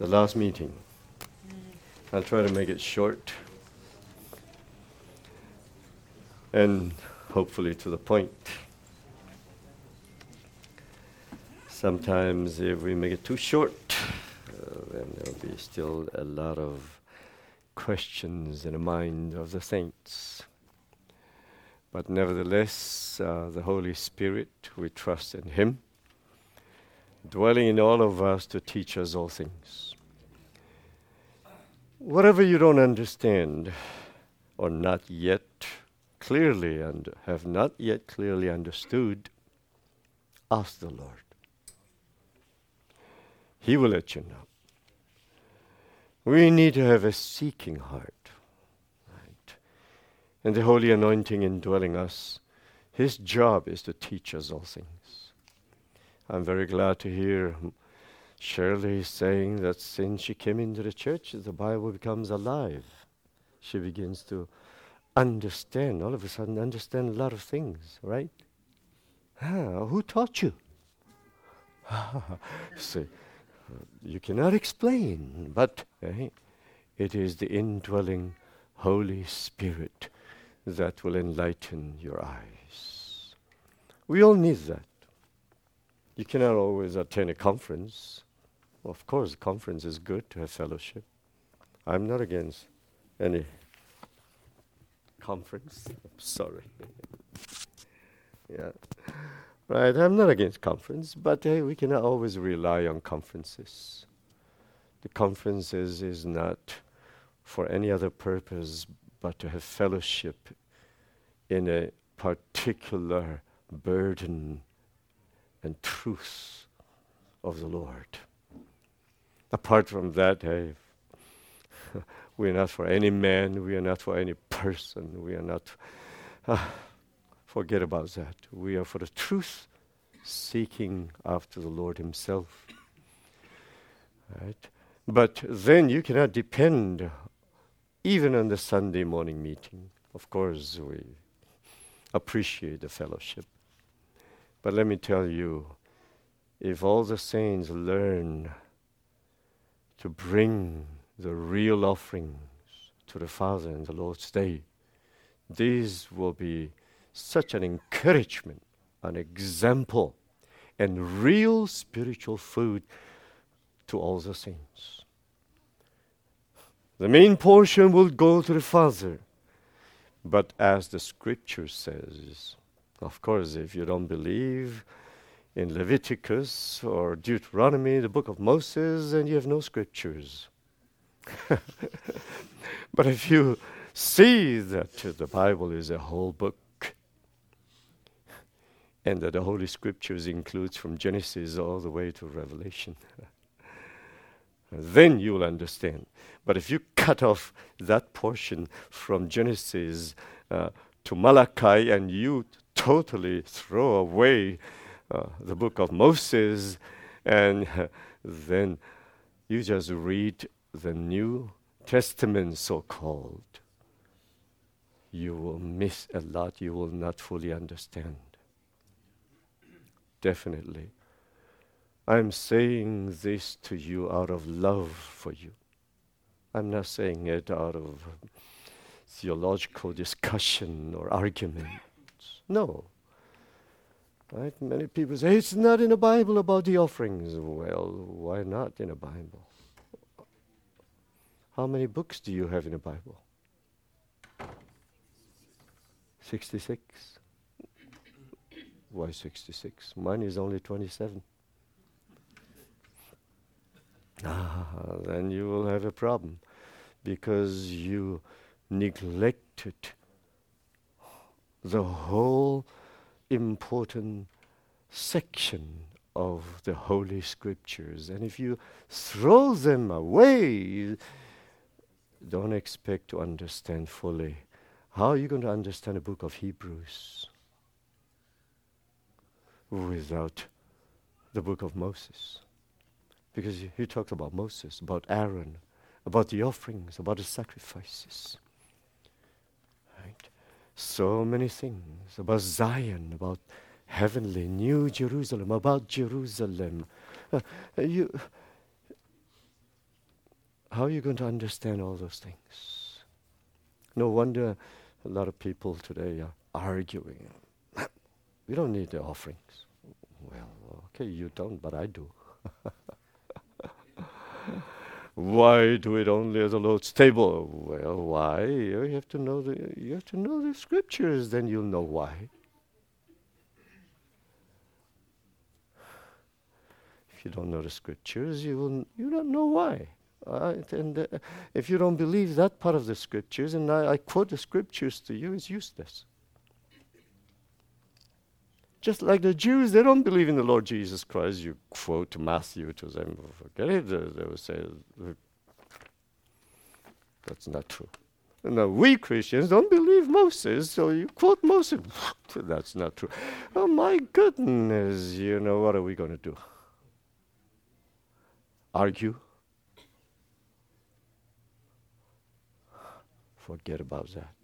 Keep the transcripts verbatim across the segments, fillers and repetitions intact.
the last meeting. I'll try to make it short and hopefully to the point. Sometimes if we make it too short, uh, then there'll be still a lot of questions in the mind of the saints. But nevertheless, uh, the Holy Spirit, we trust in Him, dwelling in all of us to teach us all things. Whatever you don't understand, or not yet clearly and have not yet clearly understood, ask the Lord. He will let you know. We need to have a seeking heart, right? And the holy anointing indwelling us, His job is to teach us all things. I'm very glad to hear Shirley saying that since she came into the church, the Bible becomes alive. She begins to understand, all of a sudden understand a lot of things, right? Ah, who taught you? See, you cannot explain, but eh, it is the indwelling Holy Spirit that will enlighten your eyes. We all need that. You cannot always attend a conference. Of course, a conference is good to have fellowship. I'm not against any conference. I'm sorry. Yeah. Right, I'm not against conference, but hey, we cannot always rely on conferences. The conferences is not for any other purpose but to have fellowship in a particular burden and truth of the Lord. Apart from that, hey, we are not for any man, we are not for any person, we are not... Uh, Forget about that. We are for the truth, seeking after the Lord Himself. Right? But then you cannot depend even on the Sunday morning meeting. Of course, we appreciate the fellowship. But let me tell you, if all the saints learn to bring the real offerings to the Father in the Lord's Day, these will be such an encouragement, an example, and real spiritual food to all the saints. The main portion will go to the Father. But as the Scripture says, of course, if you don't believe in Leviticus or Deuteronomy, the book of Moses, then you have no Scriptures. But if you see that uh, the Bible is a whole book, and that the Holy Scriptures includes from Genesis all the way to Revelation, then you will understand. But if you cut off that portion from Genesis uh, to Malachi and you totally throw away uh, the book of Moses, and uh, then you just read the New Testament, so-called, you will miss a lot, you will not fully understand. Definitely. I'm saying this to you out of love for you. I'm not saying it out of theological discussion or argument. No. Right? Many people say, it's not in the Bible about the offerings. Well, why not in the Bible? How many books do you have in the Bible? sixty-six. Why sixty-six? Mine is only twenty-seven. Ah, then you will have a problem because you neglected the whole important section of the Holy Scriptures. And if you throw them away, don't expect to understand fully. How are you going to understand the book of Hebrews without the book of Moses? Because he, he talks about Moses, about Aaron, about the offerings, about the sacrifices. Right? So many things about Zion, about heavenly New Jerusalem, about Jerusalem. Uh, you, how are you going to understand all those things? No wonder a lot of people today are arguing. We don't need the offerings. Well, okay, you don't, but I do. Why do it only at the Lord's table? Well, why? You have to know the you have to know the scriptures, then you'll know why. If you don't know the scriptures, you will you don't know why. Uh, and uh, if you don't believe that part of the scriptures, and I, I quote the scriptures to you, it's useless. Just like the Jews, they don't believe in the Lord Jesus Christ. You quote Matthew to them, forget it. They, they will say, that's not true. No, we Christians don't believe Moses, so you quote Moses. That's not true. Oh my goodness, you know, what are we going to do? Argue? Forget about that.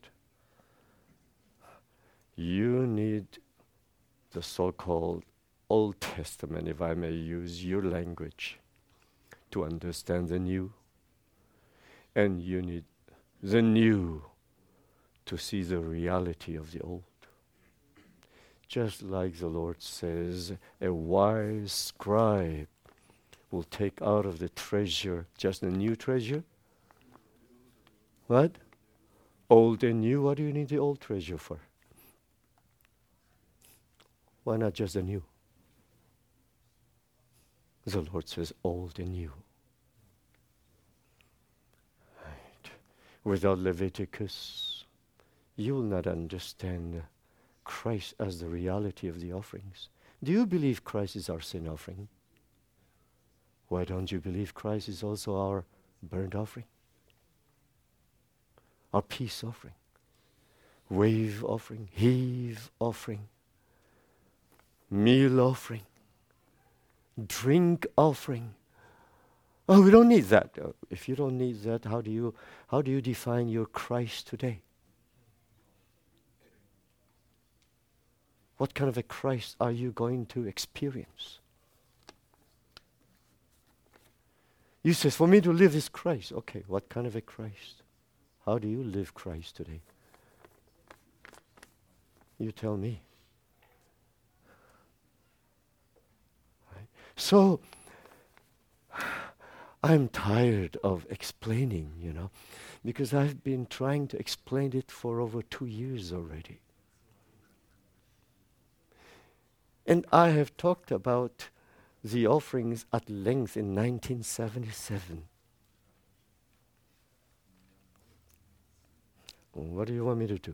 You need the so-called Old Testament, if I may use your language, to understand the new. And you need the new to see the reality of the old. Just like the Lord says, a wise scribe will take out of the treasure just a new treasure. What? Old and new, what do you need the old treasure for? Why not just the new? The Lord says old and new. Right. Without Leviticus, you will not understand Christ as the reality of the offerings. Do you believe Christ is our sin offering? Why don't you believe Christ is also our burnt offering? Our peace offering? Wave offering? Heave offering? Meal offering, drink offering. Oh, we don't need that. Uh, if you don't need that, how do you how do you define your Christ today? What kind of a Christ are you going to experience? You say, for me to live is Christ. Okay, what kind of a Christ? How do you live Christ today? You tell me. So, I'm tired of explaining, you know, because I've been trying to explain it for over two years already. And I have talked about the offerings at length in nineteen seventy-seven. What do you want me to do?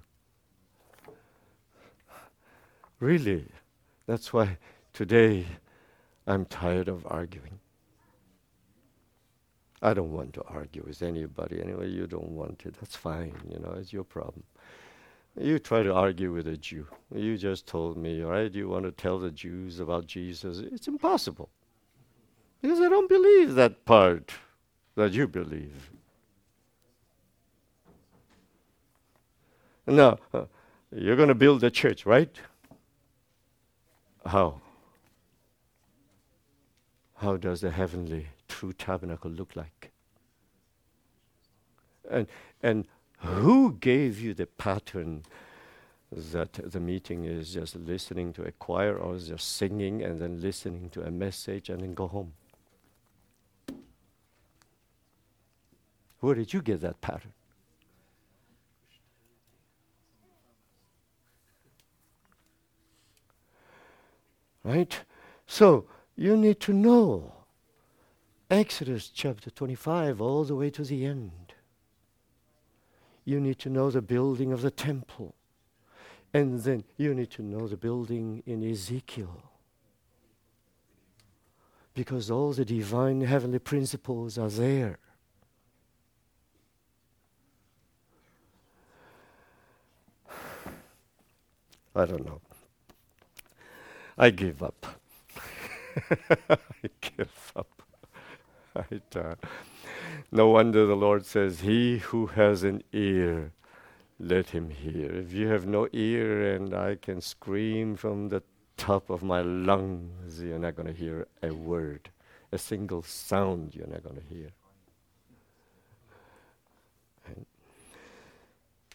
Really, that's why today I'm tired of arguing. I don't want to argue with anybody. Anyway, you don't want it. That's fine. You know, it's your problem. You try to argue with a Jew. You just told me, all right, you want to tell the Jews about Jesus. It's impossible. Because I don't believe that part that you believe. Now, uh, you're going to build a church, right? How? How does the heavenly true tabernacle look like? And and who gave you the pattern that the meeting is just listening to a choir or just singing and then listening to a message and then go home? Where did you get that pattern? Right? So, you need to know Exodus chapter twenty-five all the way to the end. You need to know the building of the temple. And then you need to know the building in Ezekiel. Because all the divine heavenly principles are there. I don't know. I give up. I give up. Right, uh, no wonder the Lord says, he who has an ear, let him hear. If you have no ear and I can scream from the top of my lungs, you're not going to hear a word. A single sound you're not going to hear.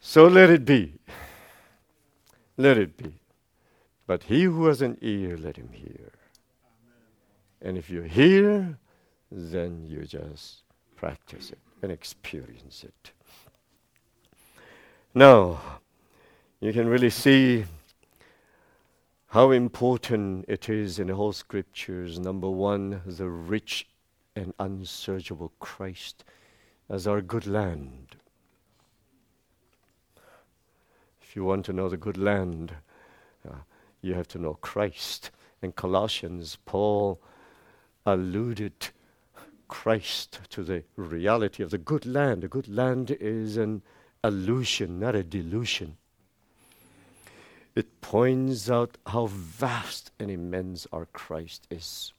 So let it be. Let it be. But he who has an ear, let him hear. And if you hear, then you just practice it and experience it. Now, you can really see how important it is in the whole scriptures. Number one, the rich and unsearchable Christ as our good land. If you want to know the good land, uh, you have to know Christ. In Colossians, Paul alluded Christ to the reality of the good land. The good land is an illusion, not a delusion. It points out how vast and immense our Christ is,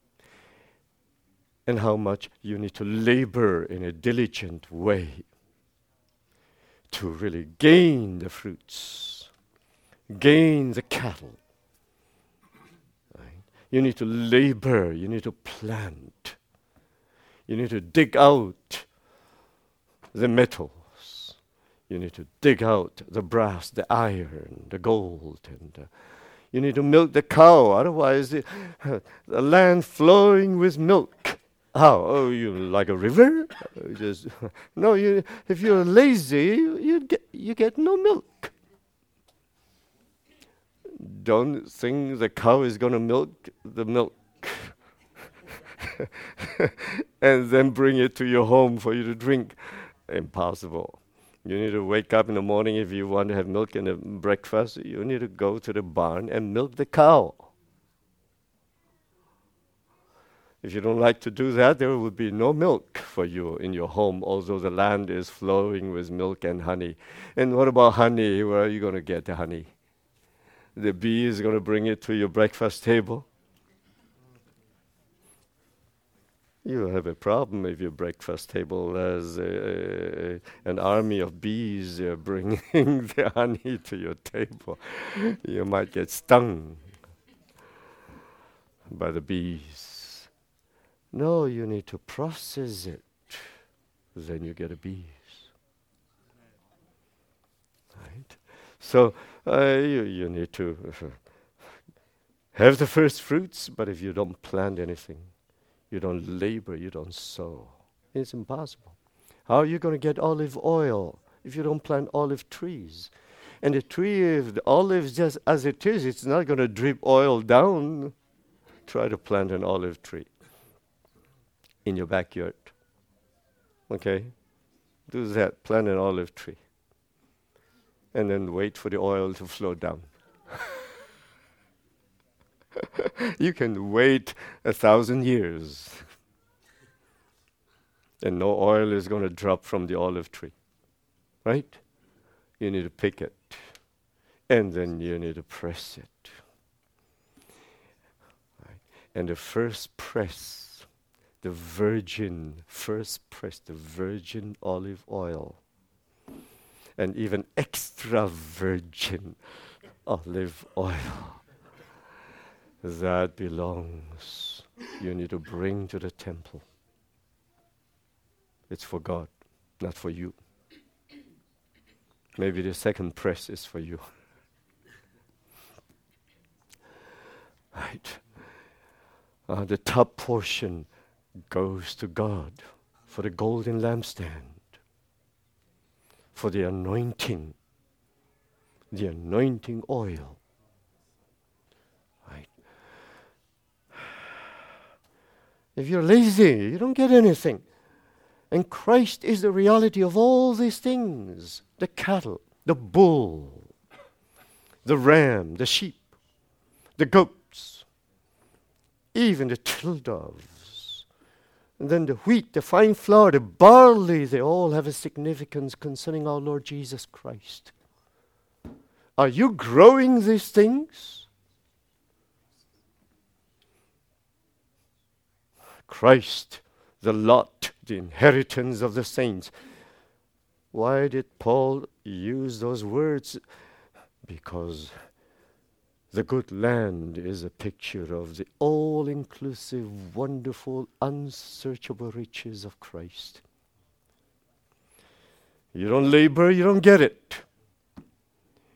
and how much you need to labor in a diligent way to really gain the fruits, gain the cattle. Right? You need to labor, you need to plant, you need to dig out the metals, you need to dig out the brass, the iron, the gold, and uh, you need to milk the cow, otherwise the, uh, the land flowing with milk. How? Oh, you like a river? Uh, just no. You, if you're lazy, you, you get you get no milk. Don't think the cow is going to milk the milk and then bring it to your home for you to drink. Impossible. You need to wake up in the morning if you want to have milk in the breakfast. You need to go to the barn and milk the cow. If you don't like to do that, there will be no milk for you in your home, although the land is flowing with milk and honey. And what about honey? Where are you going to get the honey? The bee is going to bring it to your breakfast table. You have a problem if your breakfast table has a, a, an army of bees uh, bringing the honey to your table. You might get stung by the bees. No, you need to process it. Then you get a bees. Right? So uh, you, you need to uh, have the first fruits, but if you don't plant anything, you don't labor, you don't sow, it's impossible. How are you going to get olive oil if you don't plant olive trees? And the tree, if the olive just as it is, it's not going to drip oil down. Try to plant an olive tree in your backyard. Okay? Do that. Plant an olive tree. And then wait for the oil to flow down. You can wait a thousand years and no oil is going to drop from the olive tree. Right? You need to pick it. And then you need to press it. Right? And the first press, the virgin, first press, the virgin olive oil, and even extra virgin olive oil, that belongs, you need to bring to the temple. It's for God, not for you. Maybe the second press is for you. Right. Uh, the top portion goes to God for the golden lampstand, for the anointing, the anointing oil. Right. If you're lazy, you don't get anything. And Christ is the reality of all these things. The cattle, the bull, the ram, the sheep, the goats, even the turtle doves. And then the wheat, the fine flour, the barley, they all have a significance concerning our Lord Jesus Christ. Are you growing these things? Christ, the lot, the inheritance of the saints. Why did Paul use those words? Because the good land is a picture of the all-inclusive, wonderful, unsearchable riches of Christ. You don't labor, you don't get it.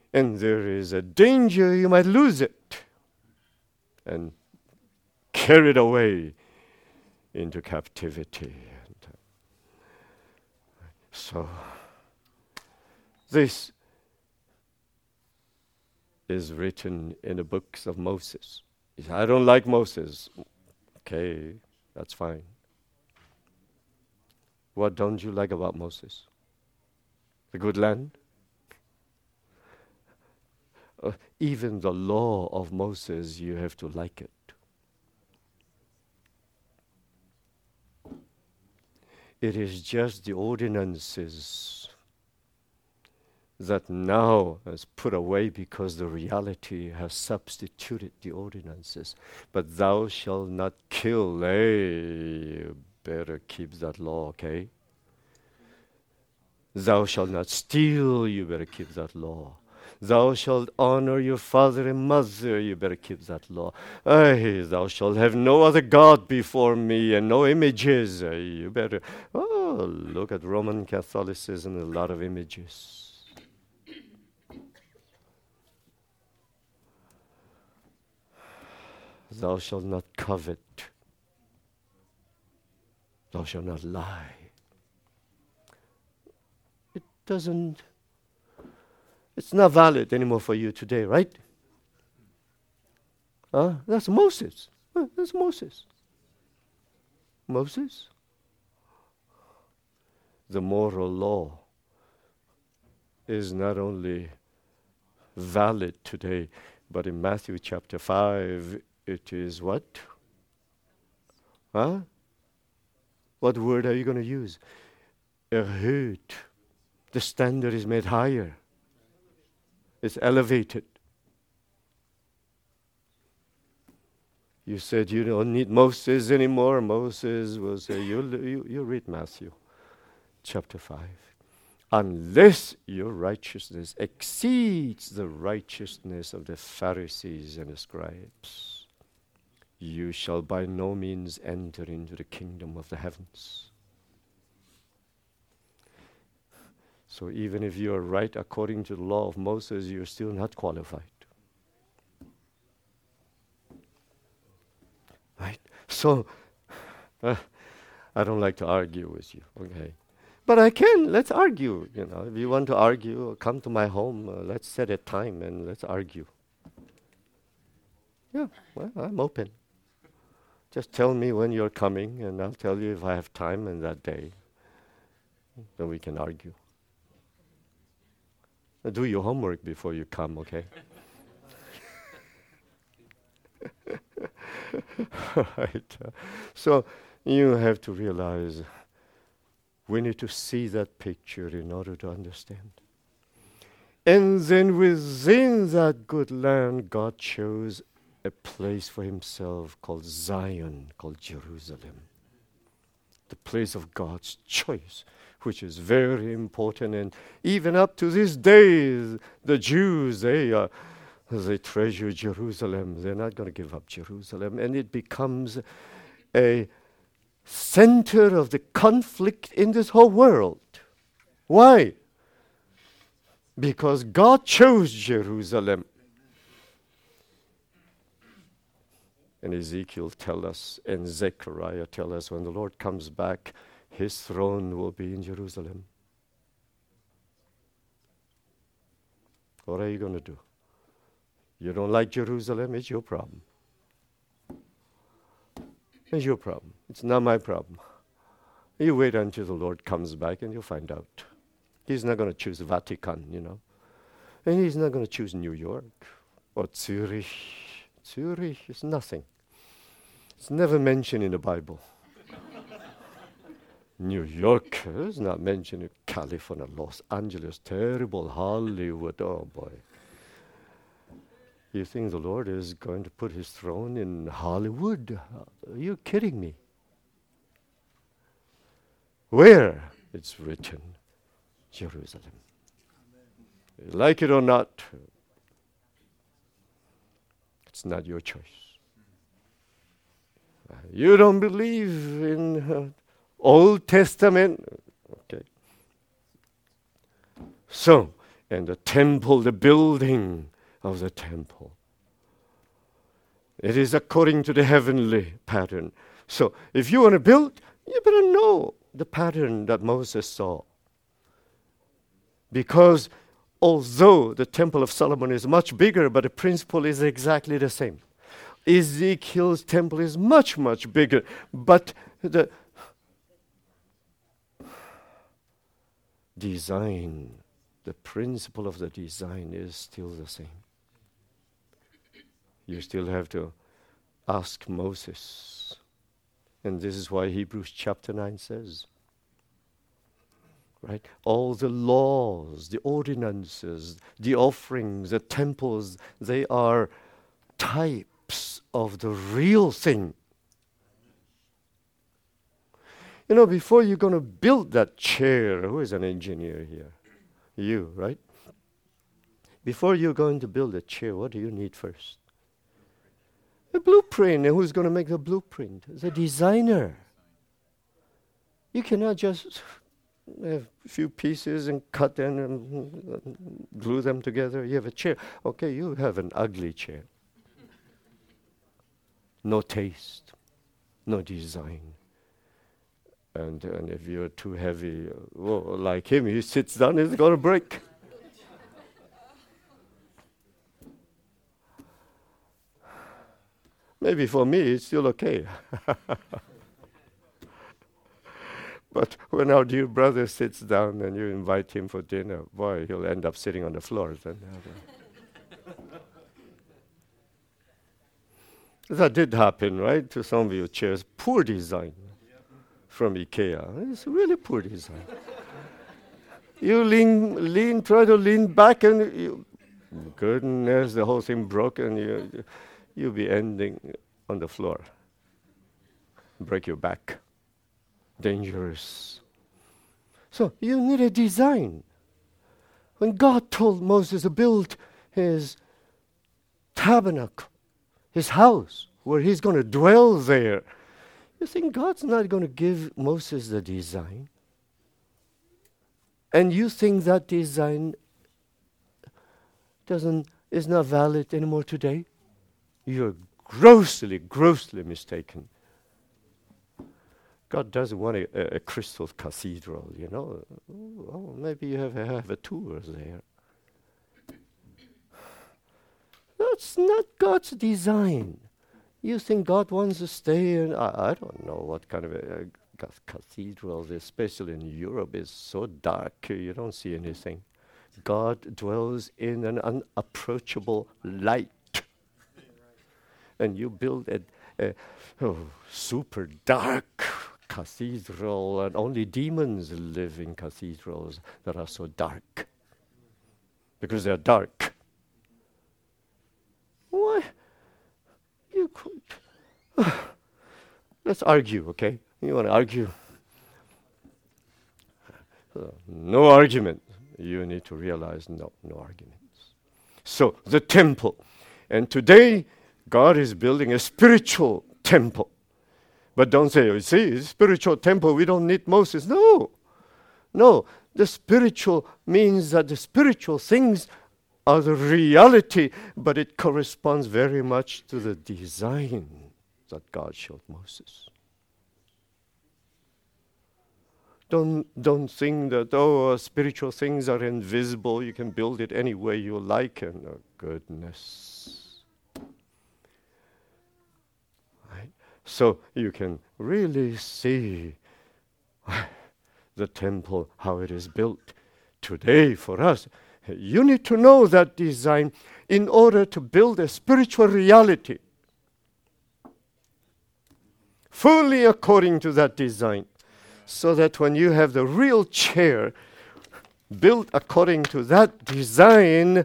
And there is a danger you might lose it and carried away into captivity. And uh, so, this is written in the books of Moses. He said, I don't like Moses. Okay, that's fine. What don't you like about Moses? The good land? Uh, even the law of Moses, you have to like it. It is just the ordinances that now is put away because the reality has substituted the ordinances. But thou shalt not kill. Hey, you better keep that law, okay? Thou shalt not steal. You better keep that law. Thou shalt honor your father and mother. You better keep that law. Ay, thou shalt have no other God before me and no images. Ay, you better. Oh, look at Roman Catholicism, a lot of images. Thou shalt not covet. Thou shalt not lie. It doesn't. It's not valid anymore for you today, right? Huh? That's Moses. Huh, That's Moses. Moses? The moral law is not only valid today, but in Matthew chapter five, it is what? Huh? What word are you going to use? Erhöht. The standard is made higher. It's elevated. You said you don't need Moses anymore. Moses will say, you, you, you read Matthew chapter five. Unless your righteousness exceeds the righteousness of the Pharisees and the scribes, you shall by no means enter into the kingdom of the heavens. So even if you are right according to the law of Moses, you're still not qualified. Right? So, uh, I don't like to argue with you, okay? But I can, let's argue, you know. If you want to argue, come to my home, uh, let's set a time and let's argue. Yeah, well, I'm open. Just tell me when you're coming and I'll tell you if I have time in that day. Then we can argue. Do your homework before you come, okay? Right. Uh, so you have to realize we need to see that picture in order to understand. And then within that good land, God chose a place for himself called Zion, called Jerusalem. The place of God's choice, which is very important. And even up to this day, the Jews, they uh, they treasure Jerusalem. They're not going to give up Jerusalem. And it becomes a center of the conflict in this whole world. Why? Because God chose Jerusalem. And Ezekiel tell us, and Zechariah tell us, when the Lord comes back, his throne will be in Jerusalem. What are you going to do? You don't like Jerusalem? It's your problem. It's your problem. It's not my problem. You wait until the Lord comes back and you'll find out. He's not going to choose Vatican, you know. And he's not going to choose New York or Zurich. Zurich is nothing. It's never mentioned in the Bible. New York is not mentioned in California, Los Angeles, terrible, Hollywood, oh boy. You think the Lord is going to put his throne in Hollywood? Are you kidding me? Where? It's written, Jerusalem. You like it or not, it's not your choice. Uh, you don't believe in uh, Old Testament? Okay. So, And the temple, the building of the temple, it is according to the heavenly pattern. So if you want to build, you better know the pattern that Moses saw. Because although the Temple of Solomon is much bigger, but the principle is exactly the same. Ezekiel's temple is much, much bigger, but the design, the principle of the design is still the same. You still have to ask Moses. And this is why Hebrews chapter nine says, right? All the laws, the ordinances, the offerings, the temples, they are types of the real thing. You know, before you're going to build that chair, who is an engineer here? You, right? Before you're going to build a chair, what do you need first? A blueprint. And who's going to make the blueprint? The designer. You cannot just have a few pieces and cut them and glue them together. You have a chair. Okay, you have an ugly chair. No taste, no design. And, and if you're too heavy, uh, well, like him, he sits down, it's going to break. Maybe for me, it's still okay. But when our dear brother sits down and you invite him for dinner, boy, he'll end up sitting on the floor. Then. That did happen, right? To some of your chairs. Poor design from IKEA. It's really poor design. You lean, lean, try to lean back, and you, goodness, the whole thing broke, and you, you'll be ending on the floor. Break your back. Dangerous. So you need a design. When God told Moses to build his tabernacle, his house, where he's going to dwell there, you think God's not going to give Moses the design? And you think that design doesn't is not valid anymore today? You're grossly, grossly mistaken. God doesn't want a, a, a crystal cathedral, you know. Oh, maybe you have, have a tour there. That's not God's design. You think God wants to stay in, I, I don't know what kind of a, a cathedral, especially in Europe, is so dark, you don't see anything. God dwells in an unapproachable light. And you build a, a oh, super dark cathedral, and only demons live in cathedrals that are so dark. Because they're dark. Why? You could. Let's argue, okay? You want to argue? Uh, no argument. You need to realize no, no arguments. So, the temple. And today, God is building a spiritual temple. But don't say, you see, spiritual temple, we don't need Moses. No. No. The spiritual means that the spiritual things are the reality, but it corresponds very much to the design that God showed Moses. Don't, don't think that, oh, uh, spiritual things are invisible, you can build it any way you like, and oh, goodness. Right? So you can really see the temple, how it is built today for us. You need to know that design in order to build a spiritual reality fully according to that design, so that when you have the real chair built according to that design,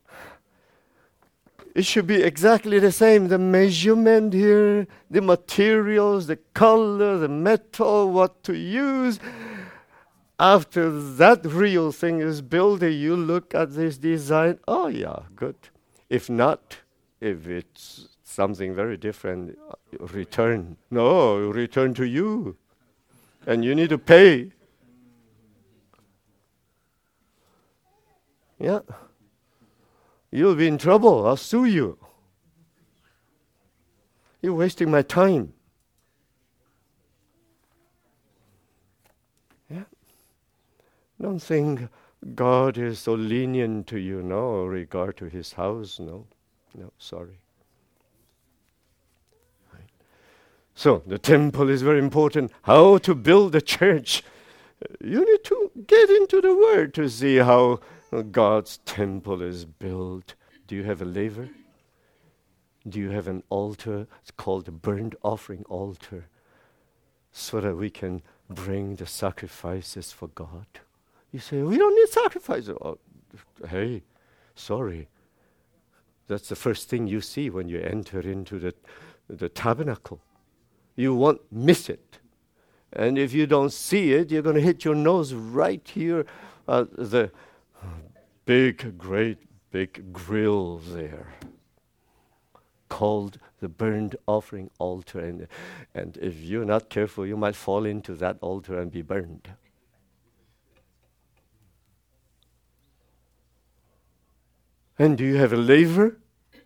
it should be exactly the same. The measurement here, the materials, the color, the metal, what to use. After that real thing is built, you look at this design, oh yeah, good. If not, if it's something very different, return. No, return to you. And you need to pay. Yeah. You'll be in trouble. I'll sue you. You're wasting my time. Yeah. Don't think God is so lenient to you, no, in regard to his house, no. No, sorry. Right. So, the temple is very important. How to build a church? You need to get into the Word to see how God's temple is built. Do you have a laver? Do you have an altar? It's called a burnt offering altar, so that we can bring the sacrifices for God. You say, we don't need sacrifice. Oh, hey, sorry. That's the first thing you see when you enter into the, the tabernacle. You won't miss it. And if you don't see it, you're going to hit your nose right here at the big, great, big grill there, called the burnt offering altar. And, and if you're not careful, you might fall into that altar and be burned. And do you have a laver?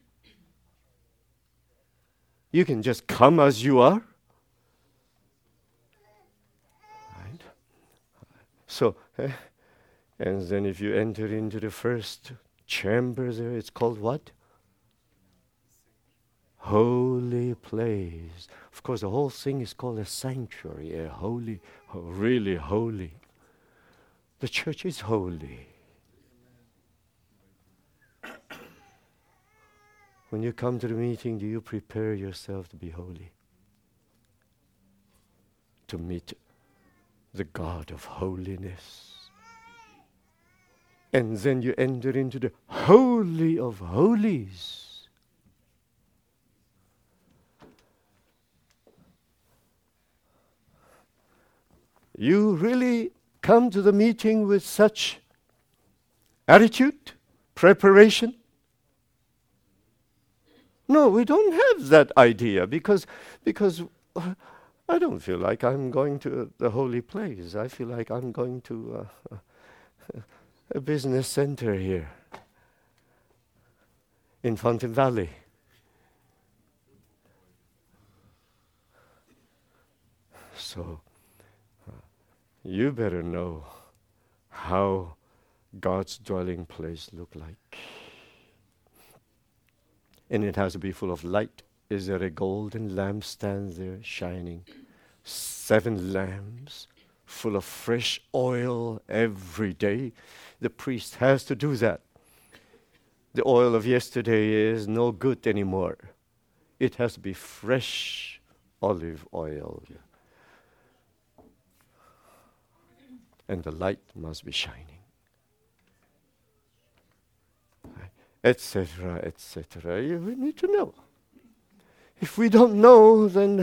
You can just come as you are. Right? So, eh, and then if you enter into the first chamber there, it's called what? Holy place. Of course, the whole thing is called a sanctuary, a holy, really holy. The church is holy. When you come to the meeting, do you prepare yourself to be holy? To meet the God of holiness. And then you enter into the Holy of Holies. You really come to the meeting with such attitude, preparation? No, we don't have that idea because because uh, I don't feel like I'm going to the holy place. I feel like I'm going to uh, a business center here in Fountain Valley. So uh, you better know how God's dwelling place look like. And it has to be full of light. Is there a golden lampstand there shining? Seven lamps full of fresh oil every day. The priest has to do that. The oil of yesterday is no good anymore. It has to be fresh olive oil. And the light must be shining. Etc., et cetera. We need to know. If we don't know, then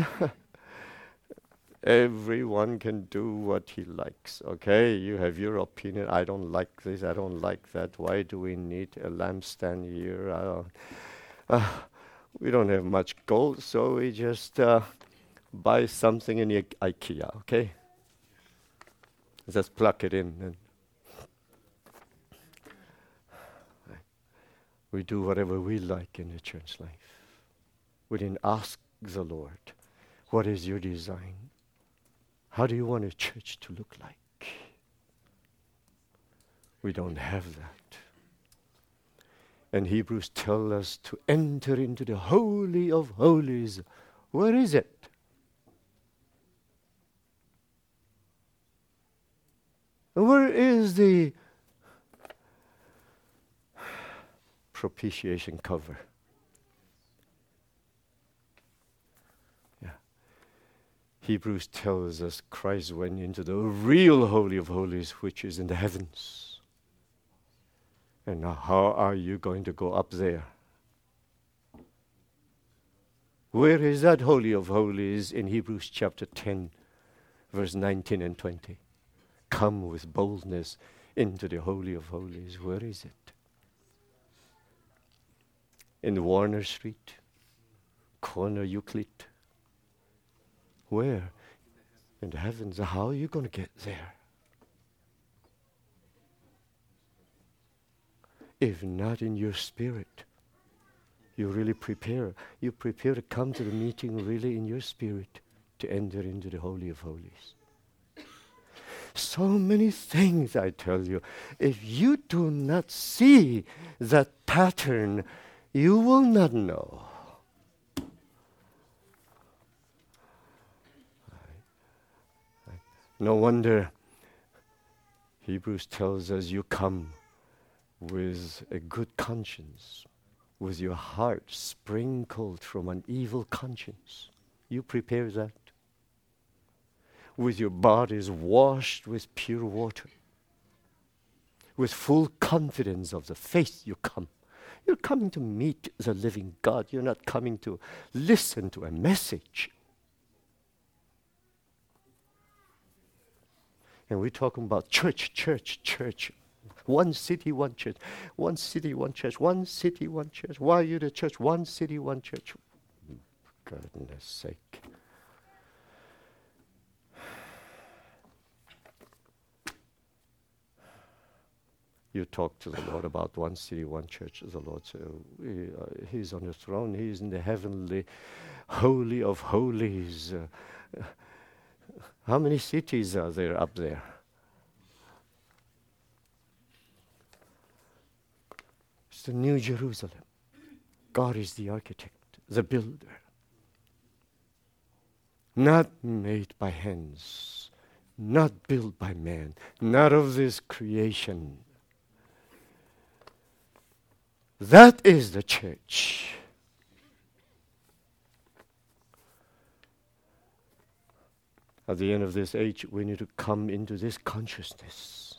everyone can do what he likes. Okay, you have your opinion. I don't like this. I don't like that. Why do we need a lampstand here? I don't, uh, we don't have much gold, so we just uh, buy something in the IKEA. Okay, just plug it in and we do whatever we like in the church life. We didn't ask the Lord, what is your design? How do you want a church to look like? We don't have that. And Hebrews tell us to enter into the Holy of Holies. Where is it? Where is the propitiation cover? Yeah. Hebrews tells us Christ went into the real Holy of Holies, which is in the heavens. And now how are you going to go up there? Where is that Holy of Holies in Hebrews chapter ten, verse nineteen and twenty? Come with boldness into the Holy of Holies. Where is it? In Warner Street, corner Euclid. Where? In the heavens. How are you going to get there? if not in your spirit. You really prepare. You prepare to come to the meeting really in your spirit to enter into the Holy of Holies. So many things, I tell you. If you do not see that pattern, you will not know. No wonder Hebrews tells us you come with a good conscience, with your heart sprinkled from an evil conscience. You prepare that. With your bodies washed with pure water. With full confidence of the faith you come. You're coming to meet the living God. You're not coming to listen to a message. And we're talking about church, church, church. One city, one church. One city, one church. One city, one church. Why are you the church? One city, one church. For goodness sake. You talk to the Lord about one city, one church. The Lord says, he, uh, He's on the throne. He's in the heavenly, holy of holies. Uh, how many cities are there up there? It's the New Jerusalem. God is the architect, the builder. Not made by hands, not built by man, not of this creation. That is the church. At the end of this age, we need to come into this consciousness.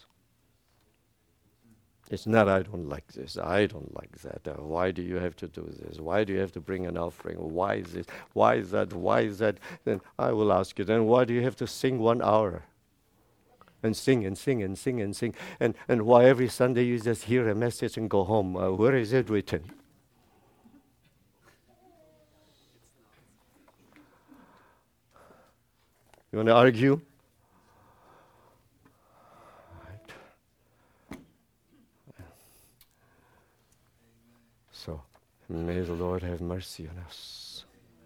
It's not, I don't like this, I don't like that. Uh, why do you have to do this? Why do you have to bring an offering? Why is this? Why is that? Why is that? Then I will ask you, then why do you have to sing one hour? And sing and sing and sing and sing. And, and why every Sunday you just hear a message and go home? Uh, where is it written? You want to argue? Right. So, may the Lord have mercy on us.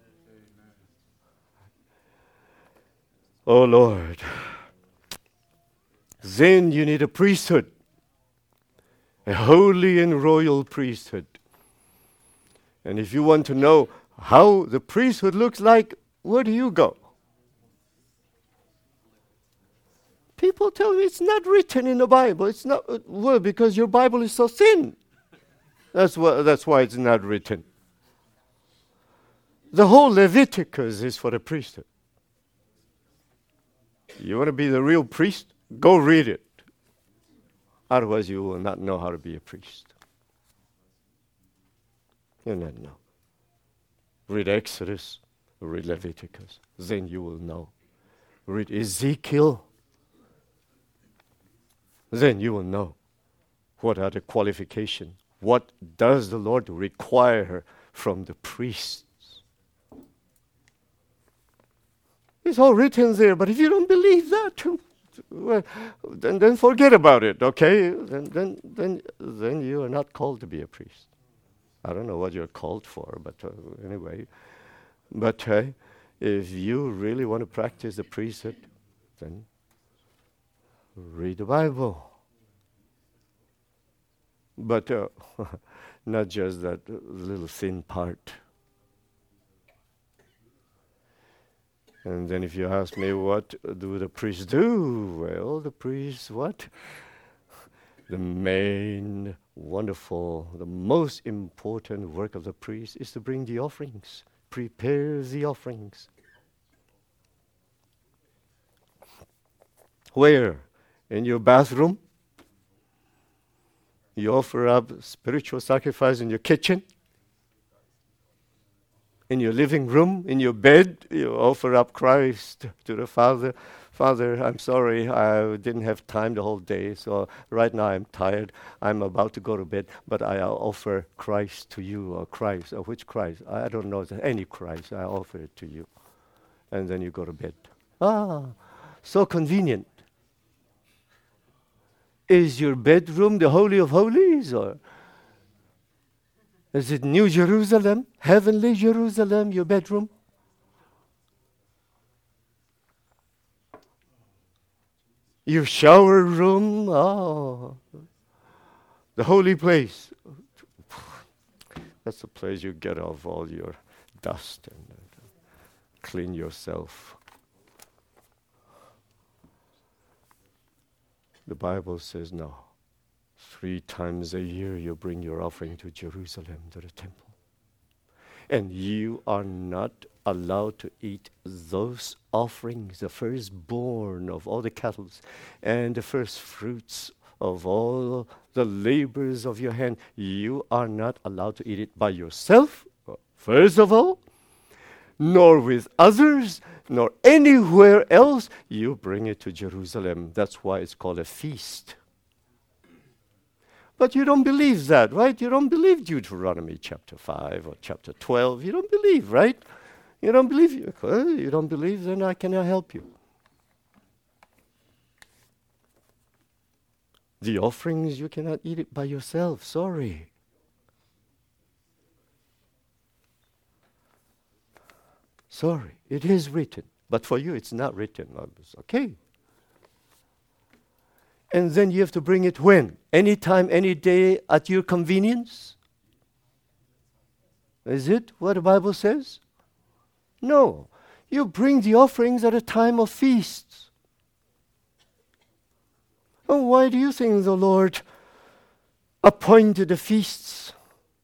Oh Lord. Then you need a priesthood, a holy and royal priesthood. And if you want to know how the priesthood looks like, where do you go? People tell me it's not written in the Bible. It's not, uh, well, because your Bible is so thin. That's why, that's why it's not written. The whole Leviticus is for the priesthood. You want to be the real priest? Go read it. Otherwise you will not know how to be a priest. You'll not know. Read Exodus, read Leviticus, then you will know. Read Ezekiel, then you will know what are the qualifications. What does the Lord require from the priests? It's all written there, but if you don't believe that, well, then, then forget about it, okay? Then, then, then, then you are not called to be a priest. I don't know what you're called for, but uh, anyway. But uh, if you really want to practice the priesthood, then read the Bible. But uh, not just that little thin part. And then if you ask me, what do the priests do? Well, the priests, what? The main, wonderful, the most important work of the priest is to bring the offerings, prepare the offerings. Where? In your bathroom? You offer up spiritual sacrifice in your kitchen? In your living room, in your bed, you offer up Christ to the Father. Father, I'm sorry, I didn't have time the whole day, so right now I'm tired. I'm about to go to bed, but I offer Christ to you, or Christ, or which Christ? I don't know, any Christ, I offer it to you. And then you go to bed. Ah, so convenient. Is your bedroom the Holy of Holies, or Is it New Jerusalem, heavenly Jerusalem, your bedroom? Your shower room? Oh, the holy place. That's the place you get off all your dust and uh, clean yourself. The Bible says no. Three times a year you bring your offering to Jerusalem, to the temple. And you are not allowed to eat those offerings, the firstborn of all the cattle and the first fruits of all the labors of your hand. You are not allowed to eat it by yourself, first of all, nor with others, nor anywhere else. You bring it to Jerusalem. That's why it's called a feast. But you don't believe that, right? You don't believe Deuteronomy chapter five or chapter twelve. You don't believe, right? You don't believe. You, uh, you don't believe, then I cannot help you. The offerings, you cannot eat it by yourself. Sorry. Sorry. It is written. But for you, it's not written. It's okay. And then you have to bring it when? Anytime, any day, at your convenience? Is it what the Bible says? No. You bring the offerings at a time of feasts. And why do you think the Lord appointed the feasts?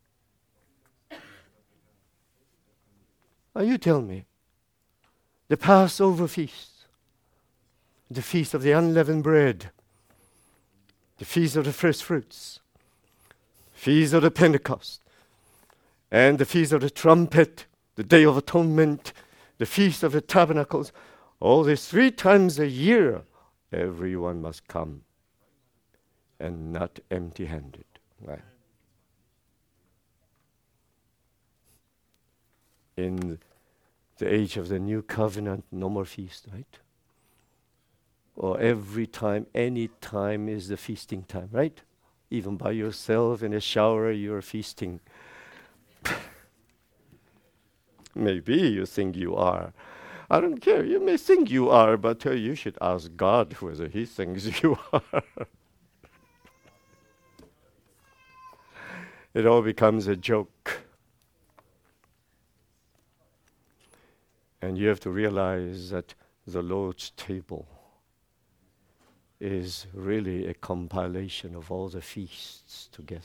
Now you tell me. The Passover feast. The feast of the unleavened bread. The feast of the first fruits, feast of the Pentecost, and the feast of the trumpet, the Day of Atonement, the feast of the tabernacles. All this three times a year, everyone must come, and not empty-handed. Right? In the age of the new covenant, no more feast, right? Or every time, any time is the feasting time, right? Even by yourself in a shower, you're feasting. Maybe you think you are. I don't care. You may think you are, but uh, you should ask God whether He thinks you are. It all becomes a joke. And you have to realize that the Lord's table is really a compilation of all the feasts together.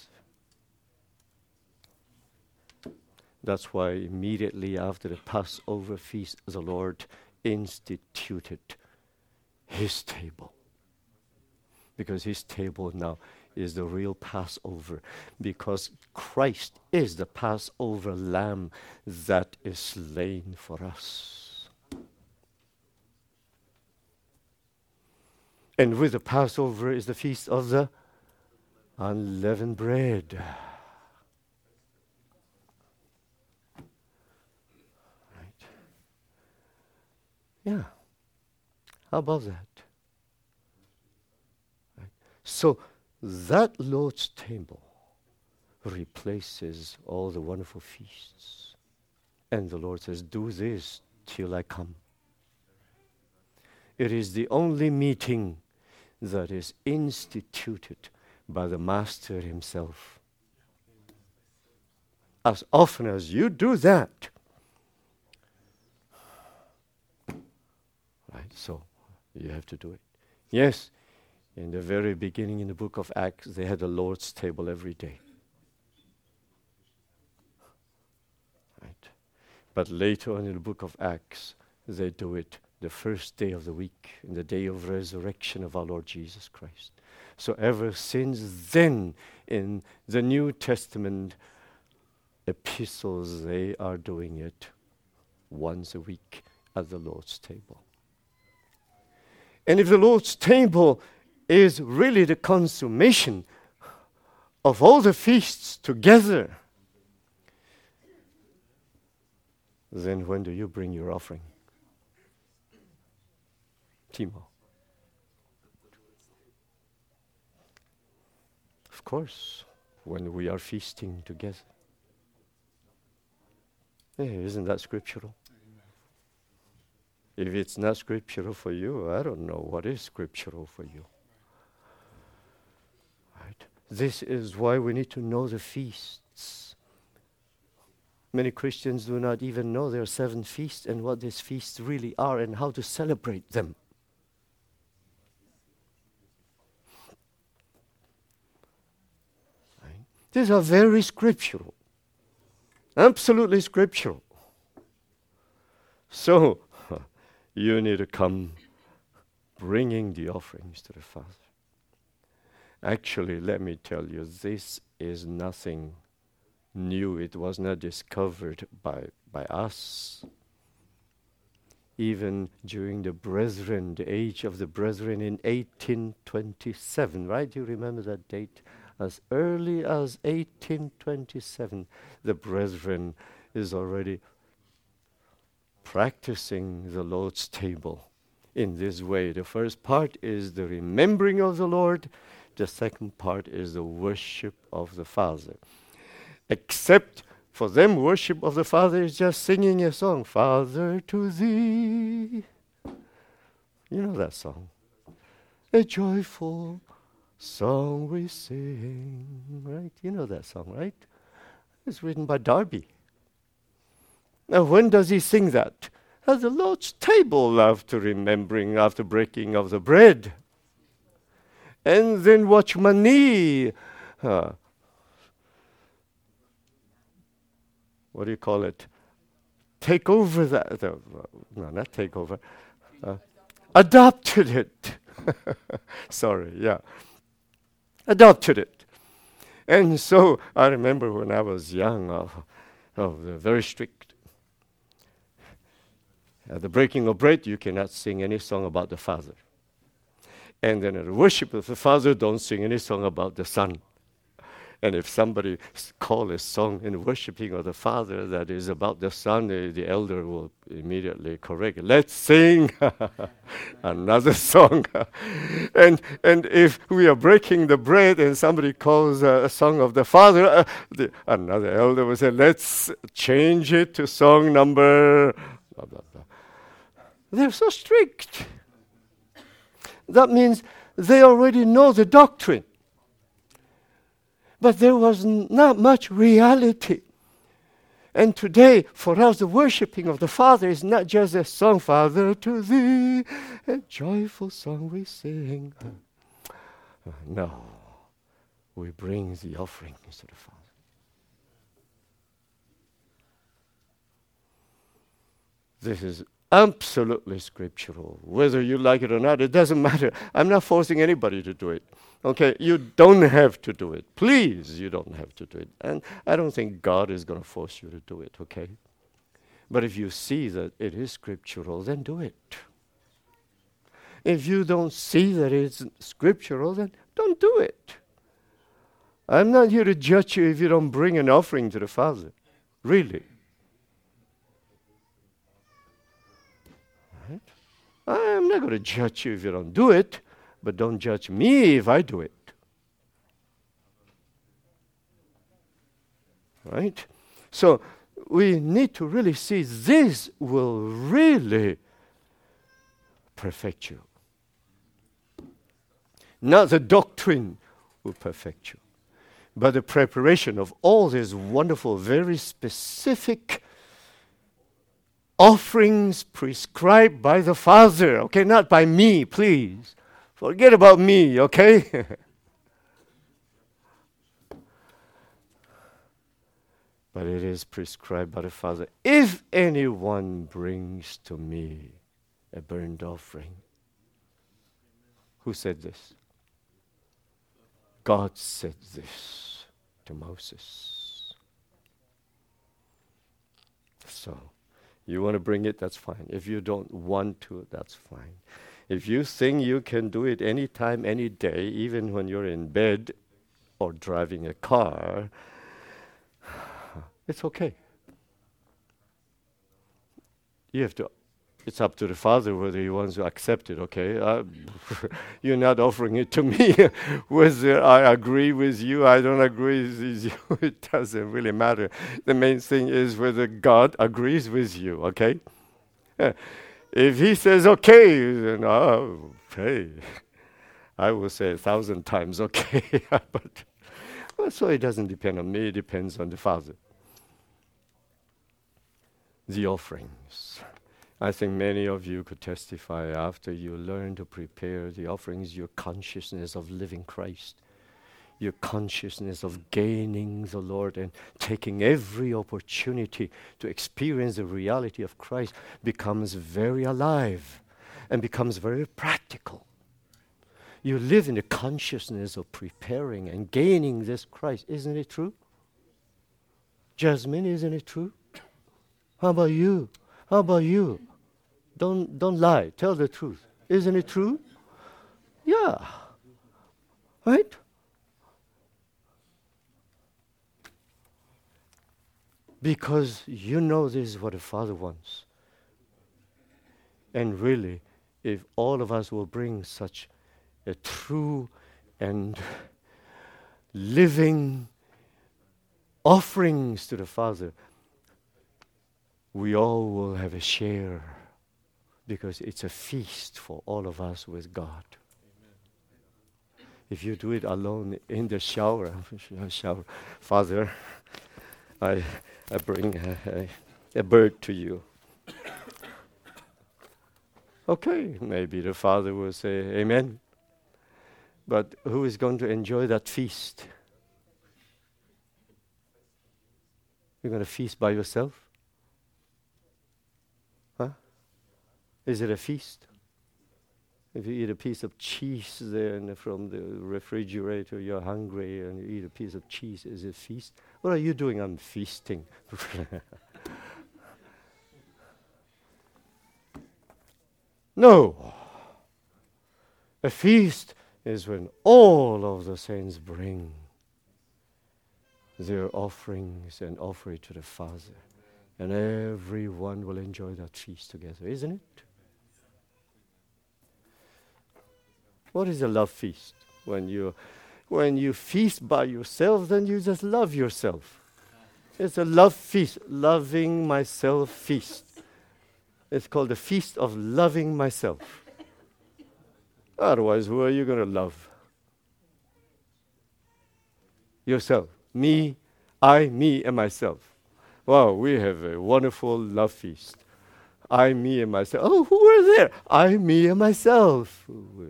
That's why immediately after the Passover feast, the Lord instituted His table. Because His table now is the real Passover. Because Christ is the Passover lamb that is slain for us. And with the Passover is the feast of the unleavened bread. Right. Yeah. How about that? Right. So that Lord's table replaces all the wonderful feasts. And the Lord says, do this till I come. It is the only meeting that is instituted by the Master Himself. As often as you do that, right, so you have to do it. Yes, in the very beginning in the book of Acts, they had the Lord's table every day. Right. But later on in the book of Acts, they do it the first day of the week, in the day of resurrection of our Lord Jesus Christ. So ever since then, in the New Testament epistles, they are doing it once a week at the Lord's table. And if the Lord's table is really the consummation of all the feasts together, then when do you bring your offering? Timo. Of course, when we are feasting together. Hey, isn't that scriptural? If it's not scriptural for you, I don't know what is scriptural for you. Right? This is why we need to know the feasts. Many Christians do not even know there are seven feasts and what these feasts really are and how to celebrate them. Right? These are very scriptural. Absolutely scriptural. So, you need to come bringing the offerings to the Father. Actually, let me tell you, this is nothing new. It was not discovered by, by us. Even during the Brethren, the age of the Brethren in eighteen twenty-seven, right? Do you remember that date? As early as eighteen twenty-seven, the Brethren is already practicing the Lord's table in this way. The first part is the remembering of the Lord. The second part is the worship of the Father. Except for them, worship of the Father is just singing a song. Father, to thee. You know that song. A joyful song we sing. Right? You know that song, right? It's written by Darby. Now, when does he sing that? At the Lord's table, after remembering, after breaking of the bread. And then Watchman Nee, uh, what do you call it? Take over that. Uh, no, not take over. Uh, adopted it. Sorry, yeah. Adopted it. And so I remember when I was young, uh, oh, they're very strict. At the breaking of bread, you cannot sing any song about the Father. And then at the worship of the Father, don't sing any song about the Son. And if somebody call a song in worshiping of the Father that is about the Son, uh, the elder will immediately correct it. Let's sing another song. and and if we are breaking the bread and somebody calls uh, a song of the Father, uh, the, another elder will say, let's change it to song number blah, blah, blah. They're so strict. That means they already know the doctrine. But there was n- not much reality. And today, for us, the worshiping of the Father is not just a song, Father, to thee, a joyful song we sing. Uh, no, we bring the offerings to the Father. This is absolutely scriptural. Whether you like it or not, it doesn't matter. I'm not forcing anybody to do it. Okay, you don't have to do it. Please, you don't have to do it. And I don't think God is going to force you to do it, okay? But if you see that it is scriptural, then do it. If you don't see that it's scriptural, then don't do it. I'm not here to judge you if you don't bring an offering to the Father. Really. Right? I'm not going to judge you if you don't do it. But don't judge me if I do it. Right? So we need to really see this will really perfect you. Not the doctrine will perfect you, but the preparation of all these wonderful, very specific offerings prescribed by the Father. Okay, not by me, please. Forget about me, okay? But it is prescribed by the Father. If anyone brings to me a burnt offering. Who said this? God said this to Moses. So, you want to bring it, that's fine. If you don't want to, that's fine. If you think you can do it anytime, any day, even when you're in bed or driving a car, it's okay. You have to It's up to the Father whether he wants to accept it, okay? Uh, you're not offering it to me. Whether I agree with you, I don't agree with you, it doesn't really matter. The main thing is whether God agrees with you, okay? Yeah. If he says, okay, then, oh, hey, I will say a thousand times, okay. But well, so it doesn't depend on me, it depends on the Father. The offerings. I think many of you could testify after you learn to prepare the offerings, your consciousness of living Christ, your consciousness of gaining the Lord and taking every opportunity to experience the reality of Christ becomes very alive and becomes very practical. You live in the consciousness of preparing and gaining this Christ. Isn't it true? Jasmine, isn't it true? How about you? How about you? Don't don't lie. Tell the truth. Isn't it true? Yeah. Right? Because you know this is what the Father wants. And really, if all of us will bring such a true and living offerings to the Father, we all will have a share, because it's a feast for all of us with God. Amen. If you do it alone in the shower, shower, Father, I I bring a, a, a bird to you. Okay, maybe the Father will say amen. But who is going to enjoy that feast? You're going to feast by yourself? Huh? Is it a feast? If you eat a piece of cheese there and from the refrigerator, you're hungry and you eat a piece of cheese, is it a feast? What are you doing? I'm feasting. No. A feast is when all of the saints bring their offerings and offer it to the Father. And everyone will enjoy that feast together, isn't it? What is a love feast? When you when you feast by yourself, then you just love yourself. It's a love feast, loving myself feast. It's called the feast of loving myself. Otherwise, who are you going to love? Yourself. Me, I, me, and myself. Wow, we have a wonderful love feast. I, me, and myself. Oh, who are there? I, me, and myself.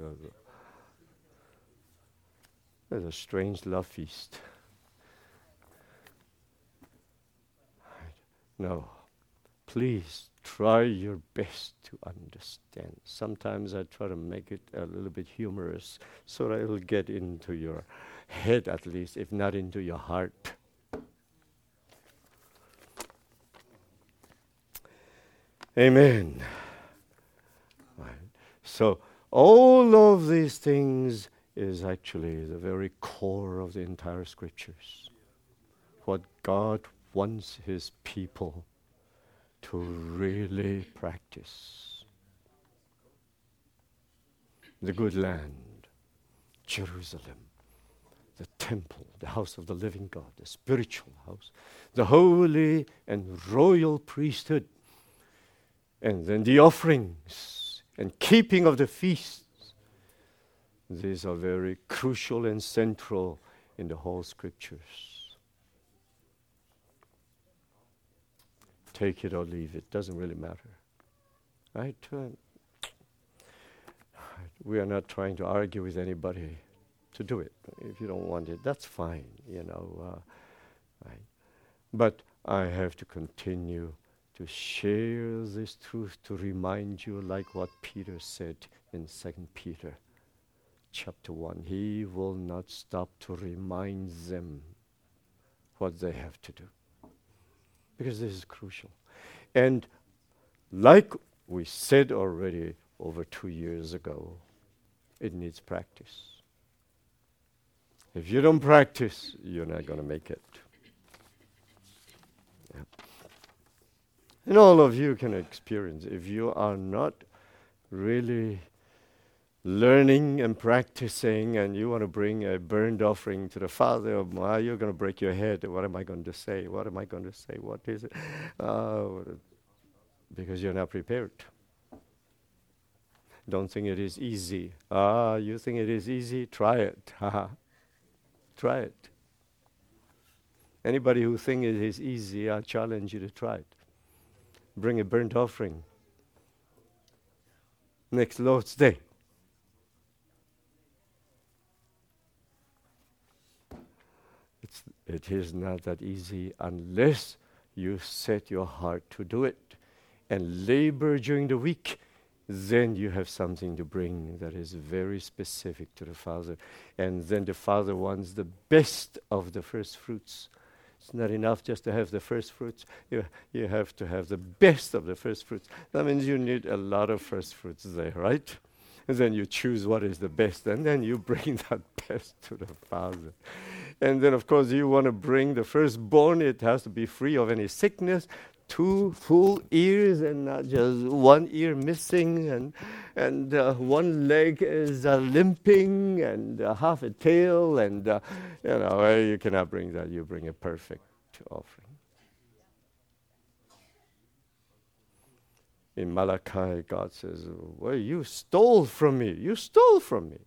That's a strange love feast. No, please try your best to understand. Sometimes I try to make it a little bit humorous so that it will get into your head at least, if not into your heart. Amen. Right. So all of these things is actually the very core of the entire scriptures. What God wants his people to really practice. The good land, Jerusalem, the temple, the house of the living God, the spiritual house, the holy and royal priesthood, and then the offerings and keeping of the feasts. These are very crucial and central in the whole scriptures. Take it or leave it, doesn't really matter. Right? Uh, we are not trying to argue with anybody to do it. If you don't want it, that's fine, you know. Uh, right? But I have to continue to share this truth to remind you, like what Peter said in Second Peter chapter one. He will not stop to remind them what they have to do, because this is crucial. And like we said already over two years ago, it needs practice. If you don't practice, you're not going to make it. Yeah. And all of you can experience, if you are not really learning and practicing, and you want to bring a burnt offering to the Father, why you're going to break your head. What am I going to say? What am I going to say? What is it? Uh, because you're not prepared. Don't think it is easy. Ah, you think it is easy? Try it. Try it. Anybody who thinks it is easy, I challenge you to try it. Bring a burnt offering. Next Lord's Day. It's, it is not that easy unless you set your heart to do it and labor during the week. Then you have something to bring that is very specific to the Father. And then the Father wants the best of the first fruits. It's not enough just to have the first fruits. You, you have to have the best of the first fruits. That means you need a lot of first fruits there, right? And then you choose what is the best, and then you bring that best to the Father. And then, of course, you want to bring the firstborn. It has to be free of any sickness. Two full ears and not just one ear missing, and and uh, one leg is uh, limping, and uh, half a tail, and uh, you know uh, you cannot bring that. You bring a perfect offering. In Malachi, God says, "Well, you stole from me. You stole from me."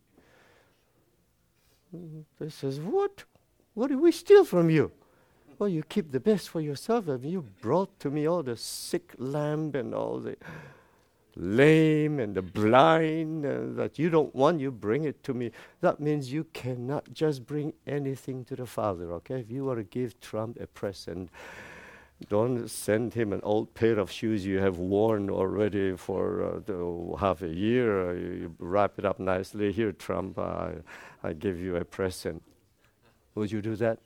They says, "What? What did we steal from you?" Well, you keep the best for yourself. I mean, you brought to me all the sick lamb and all the lame and the blind uh, that you don't want. You bring it to me. That means you cannot just bring anything to the Father, okay? If you want to give Trump a present, don't send him an old pair of shoes you have worn already for uh, the half a year. Uh, you, you wrap it up nicely. Here, Trump, I, I give you a present. Would you do that?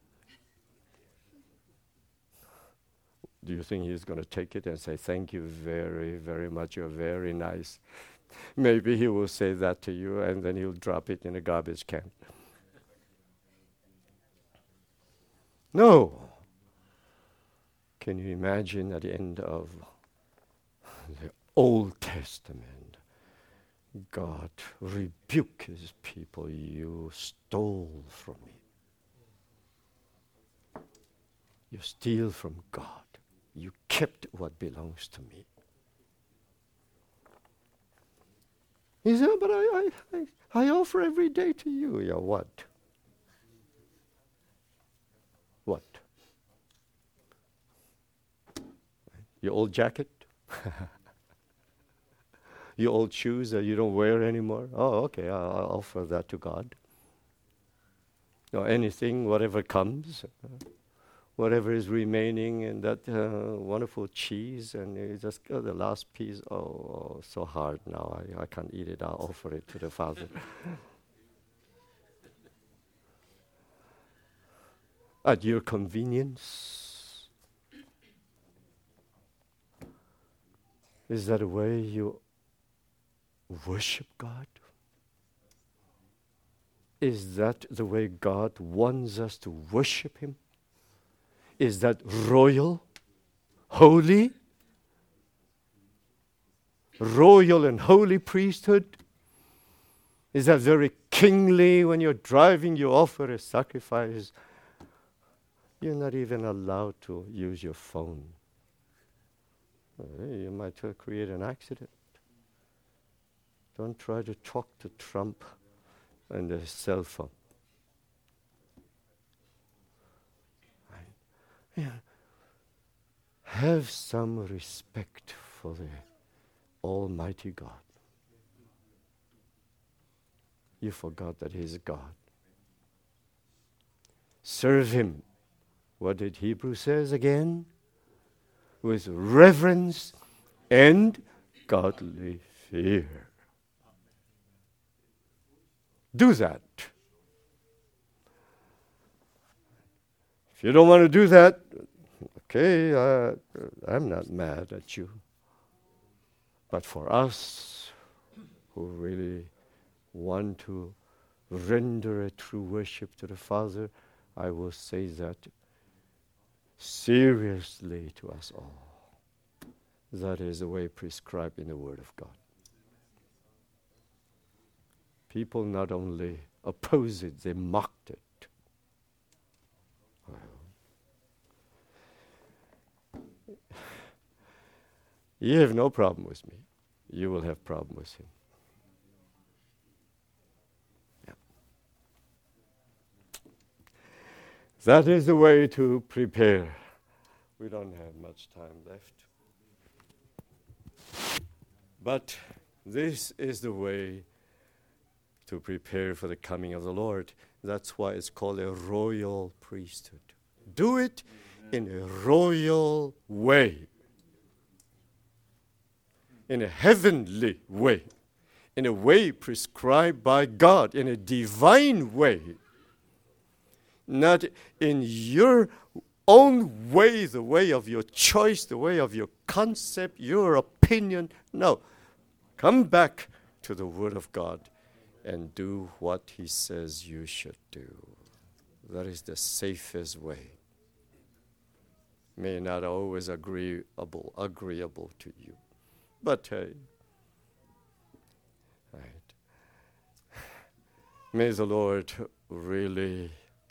Do you think he's going to take it and say, "Thank you very, very much, you're very nice"? Maybe he will say that to you, and then he'll drop it in a garbage can. No. Can you imagine at the end of the Old Testament, God rebuked his people, "You stole from me. You steal from God. You kept what belongs to me." He said, "But I, I, I, I offer every day to you." Yeah, what? What? Your old jacket? Your old shoes that you don't wear anymore? Oh, okay, I'll, I'll offer that to God. Or anything, whatever comes. Uh, Whatever is remaining in that uh, wonderful cheese, and you just got the last piece. Oh, oh, so hard now. I, I can't eat it. I'll offer it to the Father. At your convenience. Is that the way you worship God? Is that the way God wants us to worship Him? Is that royal, holy, royal and holy priesthood? Is that very kingly? When you're driving, you offer a sacrifice. You're not even allowed to use your phone. Uh, you might uh, create an accident. Don't try to talk to Trump on the cell phone. Yeah. Have some respect for the Almighty God. You forgot that He's God. Serve Him. What did Hebrews says again? With reverence and godly fear. Do that. If you don't want to do that, okay, uh, I'm not mad at you. But for us who really want to render a true worship to the Father, I will say that seriously to us all. That is the way prescribed in the Word of God. People not only opposed it, they mocked it. Well, you have no problem with me. You will have problem with him. Yeah. That is the way to prepare. We don't have much time left. But this is the way to prepare for the coming of the Lord. That's why it's called a royal priesthood. Do it in a royal way. In a heavenly way. In a way prescribed by God. In a divine way. Not in your own way, the way of your choice, the way of your concept, your opinion. No. Come back to the Word of God and do what He says you should do. That is the safest way. May not always agreeable, agreeable to you. But hey, right. May the Lord really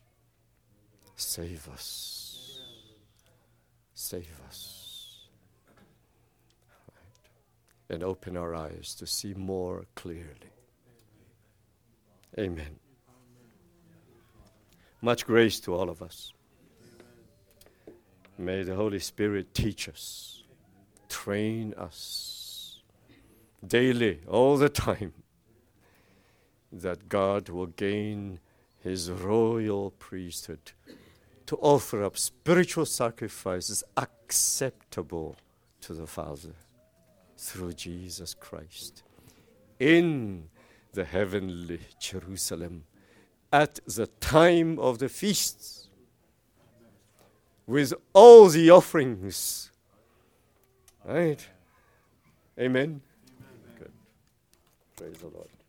save us. Save us. Right. And open our eyes to see more clearly. Amen. Much grace to all of us. May the Holy Spirit teach us, train us daily, all the time, that God will gain His royal priesthood to offer up spiritual sacrifices acceptable to the Father through Jesus Christ in the heavenly Jerusalem at the time of the feasts with all the offerings. Right? Amen? Amen. Good. Praise the Lord.